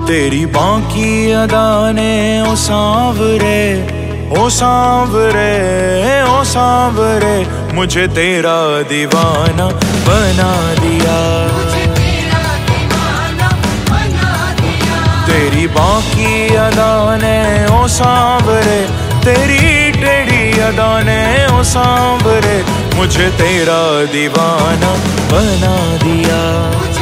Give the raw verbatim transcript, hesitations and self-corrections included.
तेरी बाकी अदा ने ओ सांवरे, ओ सांवरे, ओ सांवरे, मुझे तेरा दीवाना बना दिया। तेरी बाकी अदा ने ओ सांवरे, तेरी टेढ़ी अदा ने ओ सांवरे, मुझे तेरा दीवाना बना दिया।